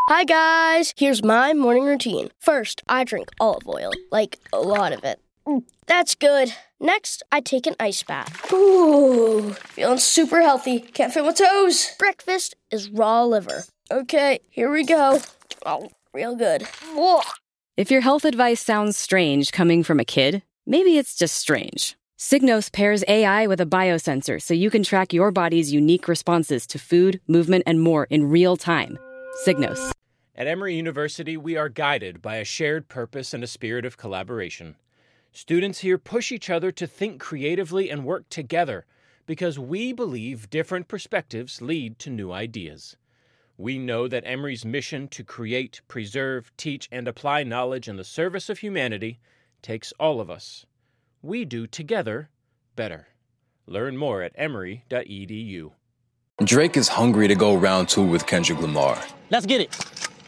Hi guys, here's my morning routine. First, I drink olive oil, like a lot of it. That's good. Next, I take an ice bath. Ooh, feeling super healthy. Can't feel my toes. Breakfast is raw liver. Okay, here we go. Oh, real good. Whoa. If your health advice sounds strange coming from a kid, maybe it's just strange. Signos pairs AI with a biosensor so you can track your body's unique responses to food, movement, and more in real time. Signos. At Emory University, we are guided by a shared purpose and a spirit of collaboration. Students here push each other to think creatively and work together because we believe different perspectives lead to new ideas. We know that Emory's mission to create, preserve, teach, and apply knowledge in the service of humanity takes all of us. We do together better. Learn more at emory.edu. Drake is hungry to go round two with Kendrick Lamar. Let's get it.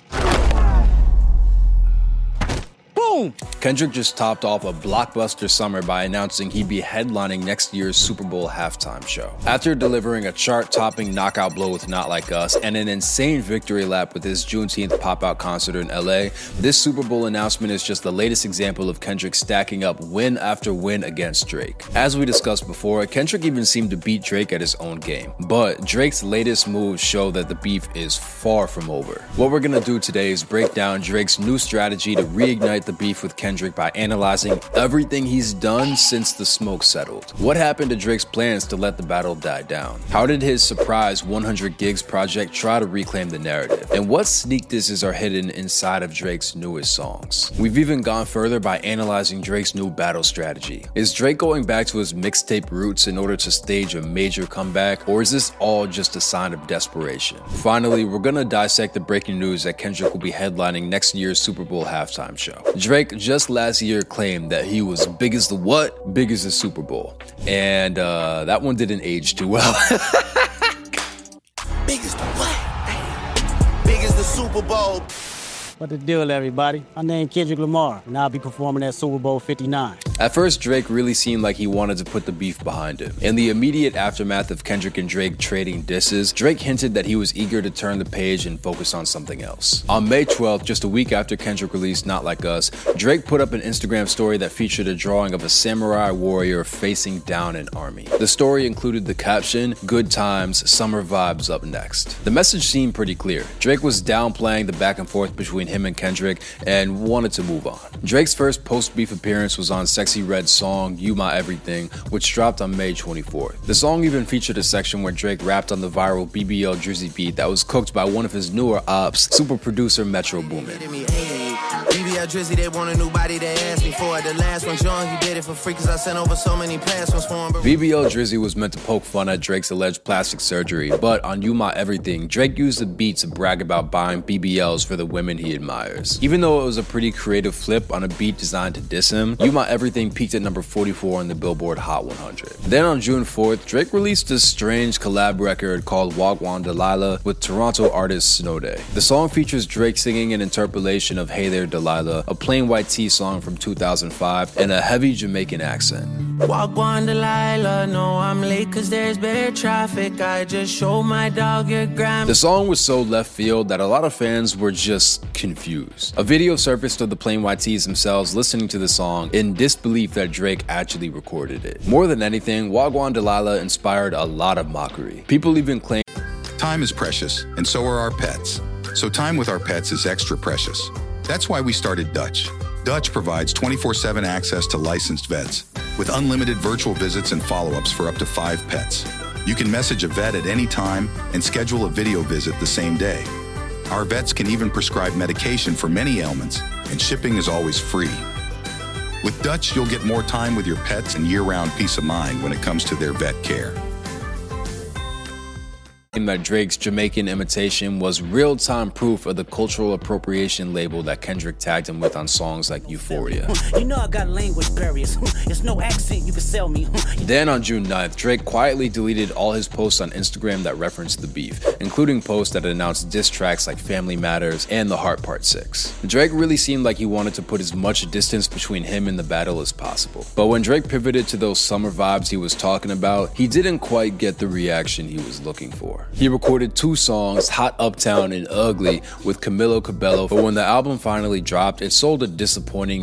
Boom! Kendrick just topped off a blockbuster summer by announcing he'd be headlining next year's Super Bowl halftime show. After delivering a chart-topping knockout blow with Not Like Us and an insane victory lap with his Juneteenth pop-out concert in LA, this Super Bowl announcement is just the latest example of Kendrick stacking up win after win against Drake. As we discussed before, Kendrick even seemed to beat Drake at his own game. But Drake's latest moves show that the beef is far from over. What we're gonna do today is break down Drake's new strategy to reignite the beef with Kendrick by analyzing everything he's done since the smoke settled. What happened to Drake's plans to let the battle die down? How did his surprise 100 Gigs project try to reclaim the narrative? And what sneak disses are hidden inside of Drake's newest songs? We've even gone further by analyzing Drake's new battle strategy. Is Drake going back to his mixtape roots in order to stage a major comeback, or is this all just a sign of desperation? Finally, we're gonna dissect the breaking news that Kendrick will be headlining next year's Super Bowl halftime show. Drake just last year claimed that he was big as the what? Big as the Super Bowl. And that one didn't age too well. Big as the what? Big as the Super Bowl. What the deal, everybody? My name Kendrick Lamar, and I'll be performing at Super Bowl 59. At first, Drake really seemed like he wanted to put the beef behind him. In the immediate aftermath of Kendrick and Drake trading disses, Drake hinted that he was eager to turn the page and focus on something else. On May 12th, just a week after Kendrick released Not Like Us, Drake put up an Instagram story that featured a drawing of a samurai warrior facing down an army. The story included the caption, "Good times, summer vibes up next." The message seemed pretty clear. Drake was downplaying the back and forth between him and Kendrick and wanted to move on. Drake's first post-beef appearance was on Sexy Red's song You My Everything, which dropped on May 24th. The song even featured a section where Drake rapped on the viral BBL Drizzy beat that was cooked by one of his newer ops, super producer Metro Boomin. BBL Drizzy, they want a new body, they asked me for it. The last one, John, he did it for free cause I sent over so many past ones for him. BBL Drizzy was meant to poke fun at Drake's alleged plastic surgery, but on You My Everything, Drake used the beat to brag about buying BBLs for the women he admires. Even though it was a pretty creative flip on a beat designed to diss him, You My Everything peaked at number 44 on the Billboard Hot 100. Then on June 4th, Drake released this strange collab record called Wagwan Delilah with Toronto artist Snow Day. The song features Drake singing an interpolation of Hey There Delilah, a Plain White Tee song from 2005, and a heavy Jamaican accent. Wagwan Delilah, no I'm late cause there's better traffic. I just showed my dog your gram. The song was so left field that a lot of fans were just confused. A video surfaced of the Plain White Tees themselves listening to the song in disbelief that Drake actually recorded it. More than anything, Wagwan Delilah inspired a lot of mockery. People even claim time is precious, and so are our pets. So time with our pets is extra precious. That's why we started Dutch. Dutch provides 24/7 access to licensed vets with unlimited virtual visits and follow-ups for up to 5 pets. You can message a vet at any time and schedule a video visit the same day. Our vets can even prescribe medication for many ailments, and shipping is always free. With Dutch, you'll get more time with your pets and year-round peace of mind when it comes to their vet care. that Drake's Jamaican imitation was real-time proof of the cultural appropriation label that Kendrick tagged him with on songs like Euphoria. You know I got language barriers. It's no accent you can sell me. Then on June 9th, Drake quietly deleted all his posts on Instagram that referenced the beef, including posts that announced diss tracks like Family Matters and The Heart Part 6. Drake really seemed like he wanted to put as much distance between him and the battle as possible. But when Drake pivoted to those summer vibes he was talking about, he didn't quite get the reaction he was looking for. Lamar. He recorded 2 songs, Hot Uptown and Ugly, with Camilo Cabello, but when the album finally dropped, it sold a disappointing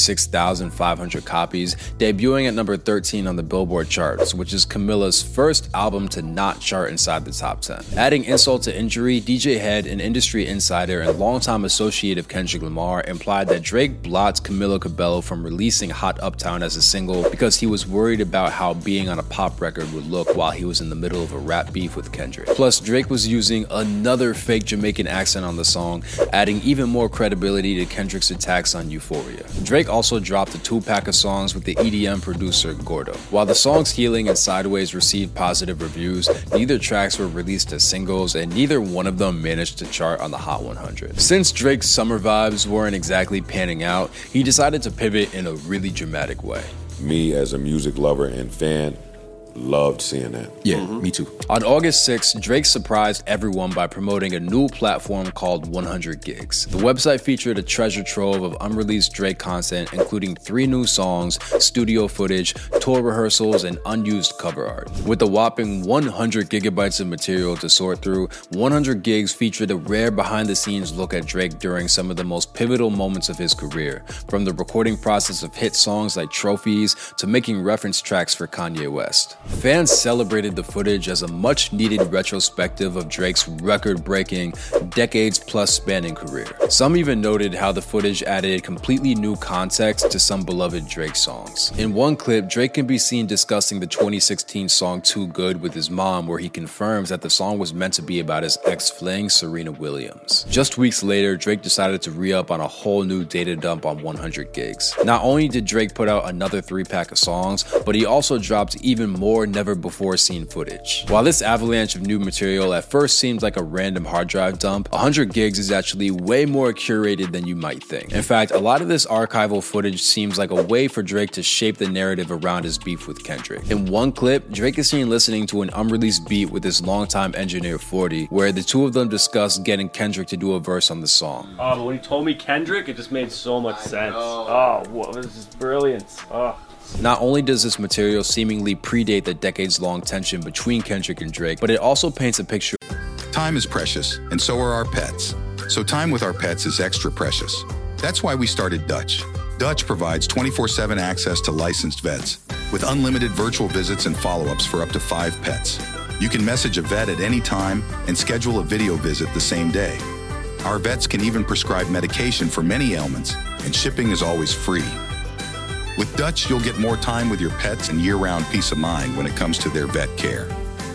36,500 copies, debuting at number 13 on the Billboard charts, which is Camilo's first album to not chart inside the top 10. Adding insult to injury, DJ Head, an industry insider and longtime associate of Kendrick Lamar, implied that Drake blocked Camilo Cabello from releasing Hot Uptown as a single because he was worried about how being on a pop record would look while he was in the middle of a rap beef with Kendrick. Plus, Drake was using another fake Jamaican accent on the song, adding even more credibility to Kendrick's attacks on Euphoria. Drake also dropped a 2-pack of songs with the EDM producer Gordo. While the songs Healing and Sideways received positive reviews, neither tracks were released as singles and neither one of them managed to chart on the Hot 100. Since Drake's summer vibes weren't exactly panning out, he decided to pivot in a really dramatic way. Me as a music lover and fan, loved seeing that. Yeah, me too. On August 6th, Drake surprised everyone by promoting a new platform called 100 Gigs. The website featured a treasure trove of unreleased Drake content, including 3 new songs, studio footage, tour rehearsals, and unused cover art. With a whopping 100 gigabytes of material to sort through, 100 Gigs featured a rare behind-the-scenes look at Drake during some of the most pivotal moments of his career, from the recording process of hit songs like Trophies to making reference tracks for Kanye West. Fans celebrated the footage as a much-needed retrospective of Drake's record-breaking, decades-plus spanning career. Some even noted how the footage added completely new context to some beloved Drake songs. In one clip, Drake can be seen discussing the 2016 song Too Good with his mom, where he confirms that the song was meant to be about his ex-fling, Serena Williams. Just weeks later, Drake decided to re-up on a whole new data dump on 100 Gigs. Not only did Drake put out another 3-pack of songs, but he also dropped even more never-before-seen footage. While this avalanche of new material at first seems like a random hard drive dump, 100 Gigs is actually way more curated than you might think. In fact, a lot of this archival footage seems like a way for Drake to shape the narrative around his beef with Kendrick. In one clip, Drake is seen listening to an unreleased beat with his longtime engineer 40, where the two of them discuss getting Kendrick to do a verse on the song. Oh, but when he told me Kendrick, it just made so much sense. Oh, what was this brilliance? Oh. Not only does this material seemingly predate the decades-long tension between Kendrick and Drake, but it also paints a picture. Time is precious, and so are our pets. So time with our pets is extra precious. That's why we started Dutch. Dutch provides 24/7 access to licensed vets, with unlimited virtual visits and follow-ups for up to 5 pets. You can message a vet at any time and schedule a video visit the same day. Our vets can even prescribe medication for many ailments, and shipping is always free. With Dutch, you'll get more time with your pets and year-round peace of mind when it comes to their vet care.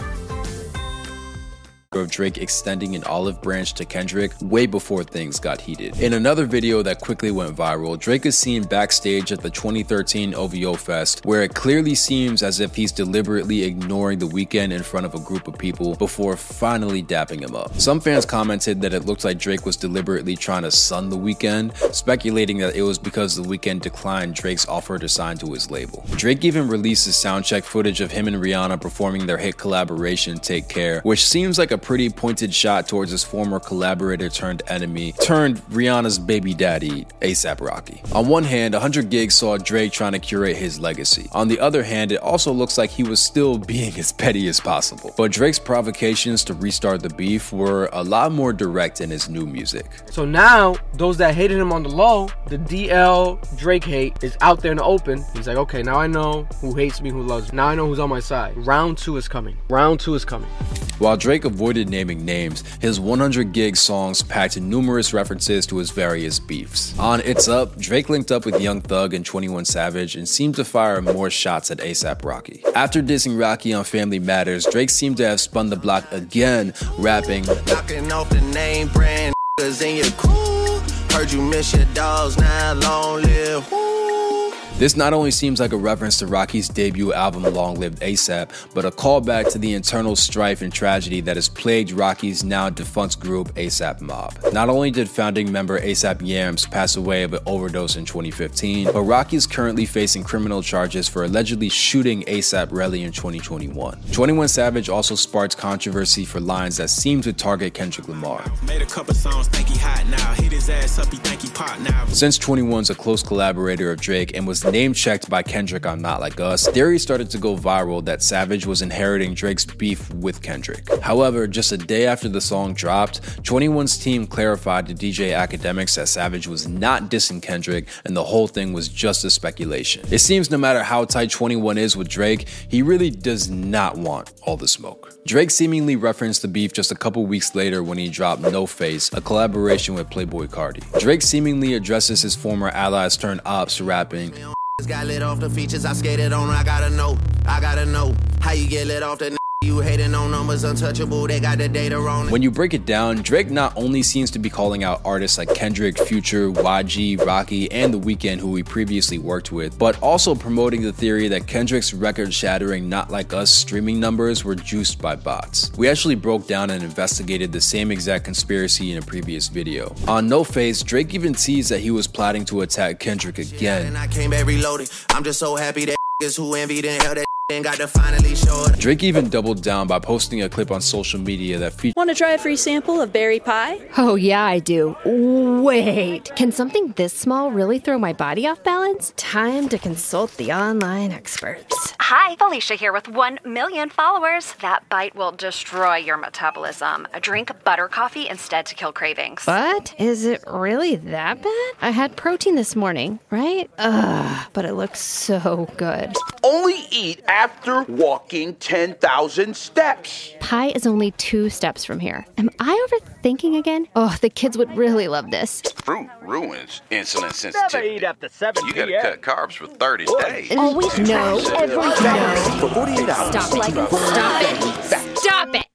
Of Drake extending an olive branch to Kendrick way before things got heated. In another video that quickly went viral, Drake is seen backstage at the 2013 OVO Fest, where it clearly seems as if he's deliberately ignoring The Weeknd in front of a group of people before finally dapping him up. Some fans commented that it looked like Drake was deliberately trying to sun The Weeknd, speculating that it was because The Weeknd declined Drake's offer to sign to his label. Drake even released his soundcheck footage of him and Rihanna performing their hit collaboration Take Care, which seems like a pretty pointed shot towards his former collaborator turned enemy turned Rihanna's baby daddy, A$AP Rocky. On one hand, 100 Gigs saw Drake trying to curate his legacy. On the other hand, it also looks like he was still being as petty as possible. But Drake's provocations to restart the beef were a lot more direct in his new music. So now, those that hated him on the low, the DL Drake hate is out there in the open. He's like, okay, now I know who hates me, who loves me. Now I know who's on my side. Round 2 is coming. Round 2 is coming. While Drake avoided naming names, his 100 Gigs songs packed numerous references to his various beefs. On It's Up, Drake linked up with Young Thug and 21 Savage and seemed to fire more shots at A$AP Rocky. After dissing Rocky on Family Matters, Drake seemed to have spun the block again, rapping, knocking off the name brand in your crew. Heard you miss your dogs, now long live. This not only seems like a reference to Rocky's debut album Long Live A$AP, but a callback to the internal strife and tragedy that has plagued Rocky's now defunct group A$AP Mob. Not only did founding member A$AP Yams pass away of an overdose in 2015, but Rocky is currently facing criminal charges for allegedly shooting A$AP Relly in 2021. 21 Savage also sparked controversy for lines that seemed to target Kendrick Lamar. Made a couple songs, think he hot now, hit his ass ass up, he think he pop now. Since 21's a close collaborator of Drake and was name-checked by Kendrick on Not Like Us, theories started to go viral that Savage was inheriting Drake's beef with Kendrick. However, just a day after the song dropped, 21's team clarified to DJ Academics that Savage was not dissing Kendrick and the whole thing was just a speculation. It seems no matter how tight 21 is with Drake, he really does not want all the smoke. Drake seemingly referenced the beef just a couple weeks later when he dropped No Face, a collaboration with Playboi Carti. Drake seemingly addresses his former allies turned ops, rapping, Got lit off the features I skated on, I gotta know how you get lit off the you hating on numbers untouchable, they got the data on. When you break it down, Drake not only seems to be calling out artists like Kendrick, Future, YG, Rocky, and The Weeknd, who he previously worked with, but also promoting the theory that Kendrick's record-shattering Not Like Us streaming numbers were juiced by bots. We actually broke down and investigated the same exact conspiracy in a previous video. On No Face, Drake even teased that he was plotting to attack Kendrick again. And I came back reloaded. I'm just so happy that who envied and held that got to finally show it. Drake even doubled down by posting a clip on social media that featured. Want to try a free sample of berry pie? Oh yeah, I do. Wait, can something this small really throw my body off balance? Time to consult the online experts. Hi, Felicia here with 1 million followers. That bite will destroy your metabolism. Drink butter coffee instead to kill cravings. What? Is it really that bad? I had protein this morning, right? Ugh, but it looks so good. Only eat after walking 10,000 steps. Pie is only 2 steps from here. Am I overthinking again? Oh, the kids would really love this. Fruit ruins insulin sensitivity. Never eat after 7 You gotta cut carbs for 30 days. Always no. Every no. For 48 hours. Stop it.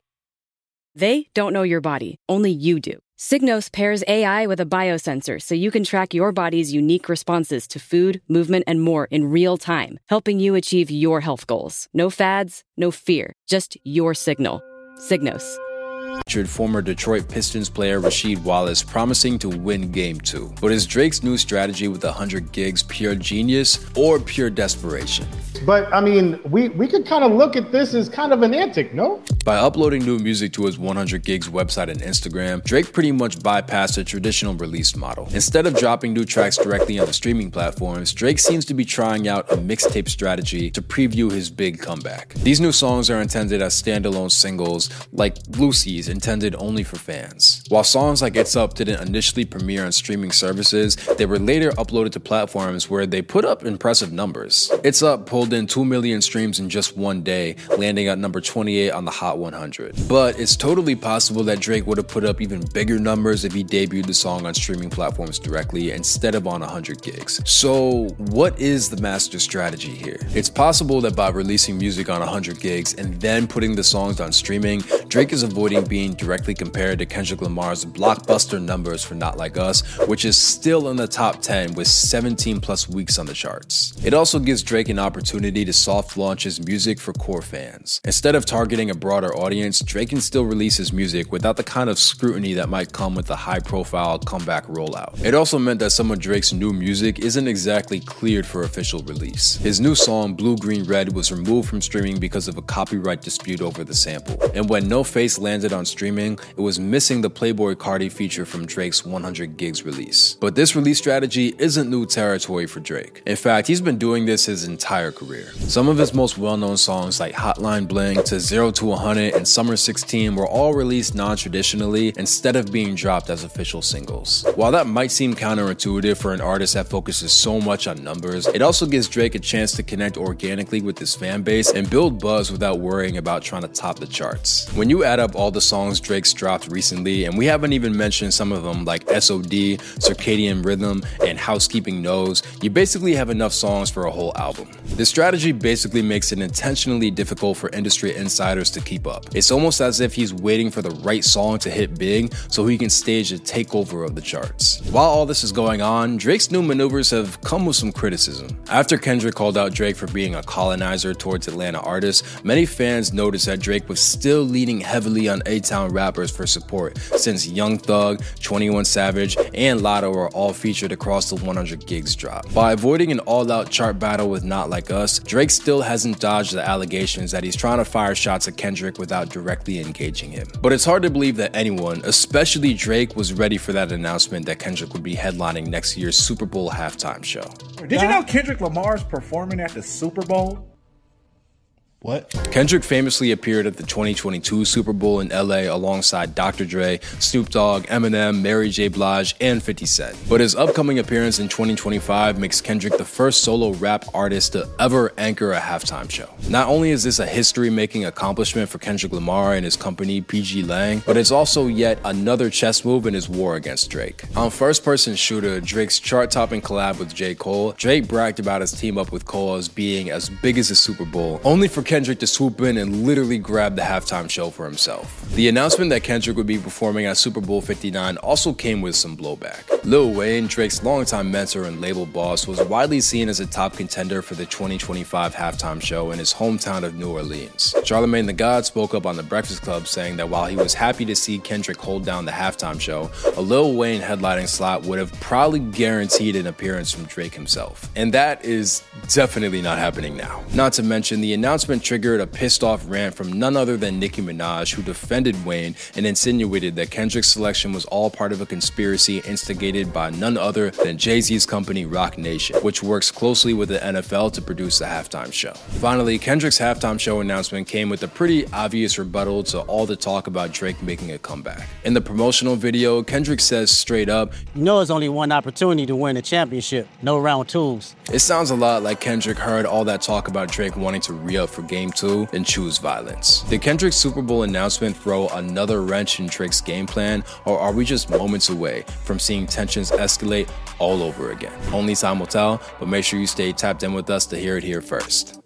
They don't know your body, only you do. Signos pairs AI with a biosensor so you can track your body's unique responses to food, movement, and more in real time, helping you achieve your health goals. No fads, no fear, just your signal. Signos. Former Detroit Pistons player Rasheed Wallace promising to win Game 2. But is Drake's new strategy with 100 gigs pure genius or pure desperation? But, I mean, we could kind of look at this as kind of an antic, no? By uploading new music to his 100 gigs website and Instagram, Drake pretty much bypassed a traditional release model. Instead of dropping new tracks directly on the streaming platforms, Drake seems to be trying out a mixtape strategy to preview his big comeback. These new songs are intended as standalone singles, like Lucy's, intended only for fans. While songs like It's Up didn't initially premiere on streaming services, they were later uploaded to platforms where they put up impressive numbers. It's Up pulled in 2 million streams in just one day, landing at number 28 on the Hot 100. But it's totally possible that Drake would have put up even bigger numbers if he debuted the song on streaming platforms directly instead of on 100 gigs. So what is the master strategy here? It's possible that by releasing music on 100 gigs and then putting the songs on streaming, Drake is avoiding being directly compared to Kendrick Lamar's blockbuster numbers for Not Like Us, which is still in the top 10 with 17 plus weeks on the charts. It also gives Drake an opportunity to soft launch his music for core fans. Instead of targeting a broader audience, Drake can still release his music without the kind of scrutiny that might come with a high-profile comeback rollout. It also meant that some of Drake's new music isn't exactly cleared for official release. His new song, Blue Green Red, was removed from streaming because of a copyright dispute over the sample. And when No Face landed on streaming, it was missing the Playboi Carti feature from Drake's 100 gigs release. But this release strategy isn't new territory for Drake. In fact, he's been doing this his entire career. Some of his most well-known songs like Hotline Bling to 0 to 100 and Summer 16 were all released non-traditionally instead of being dropped as official singles. While that might seem counterintuitive for an artist that focuses so much on numbers, it also gives Drake a chance to connect organically with his fan base and build buzz without worrying about trying to top the charts. When you add up all the songs Drake's dropped recently, and we haven't even mentioned some of them like SOD, Circadian Rhythm, and Housekeeping Knows, you basically have enough songs for a whole album. This strategy basically makes it intentionally difficult for industry insiders to keep up. It's almost as if he's waiting for the right song to hit big so he can stage a takeover of the charts. While all this is going on, Drake's new maneuvers have come with some criticism. After Kendrick called out Drake for being a colonizer towards Atlanta artists, many fans noticed that Drake was still leaning heavily on A-Town rappers for support, since Young Thug, 21 Savage, and Latto are all featured across the 100 Gigs drop. By avoiding an all-out chart battle with Not Like Us, Drake still hasn't dodged the allegations that he's trying to fire shots at Kendrick without directly engaging him. But it's hard to believe that anyone, especially Drake, was ready for that announcement that Kendrick would be headlining next year's Super Bowl halftime show. Did you know Kendrick Lamar is performing at the Super Bowl? What? Kendrick famously appeared at the 2022 Super Bowl in LA alongside Dr. Dre, Snoop Dogg, Eminem, Mary J. Blige, and 50 Cent. But his upcoming appearance in 2025 makes Kendrick the first solo rap artist to ever anchor a halftime show. Not only is this a history-making accomplishment for Kendrick Lamar and his company PG Lang, but it's also yet another chess move in his war against Drake. On First Person Shooter, Drake's chart-topping collab with J. Cole, Drake bragged about his team up with Cole as being as big as the Super Bowl, only for Kendrick to swoop in and literally grab the halftime show for himself. The announcement that Kendrick would be performing at Super Bowl 59 also came with some blowback. Lil Wayne, Drake's longtime mentor and label boss, was widely seen as a top contender for the 2025 halftime show in his hometown of New Orleans. Charlamagne tha God spoke up on The Breakfast Club saying that while he was happy to see Kendrick hold down the halftime show, a Lil Wayne headlining slot would have probably guaranteed an appearance from Drake himself. And that is definitely not happening now. Not to mention, the announcement triggered a pissed-off rant from none other than Nicki Minaj, who defended Wayne and insinuated that Kendrick's selection was all part of a conspiracy instigated by none other than Jay-Z's company Roc Nation, which works closely with the NFL to produce the halftime show. Finally, Kendrick's halftime show announcement came with a pretty obvious rebuttal to all the talk about Drake making a comeback. In the promotional video, Kendrick says straight up, "You know it's only one opportunity to win a championship, no round twos." It sounds a lot like Kendrick heard all that talk about Drake wanting to re-up for Game 2 and choose violence. Did Kendrick's Super Bowl announcement throw another wrench in Drake's game plan, or are we just moments away from seeing tensions escalate all over again? Only time will tell, but make sure you stay tapped in with us to hear it here first.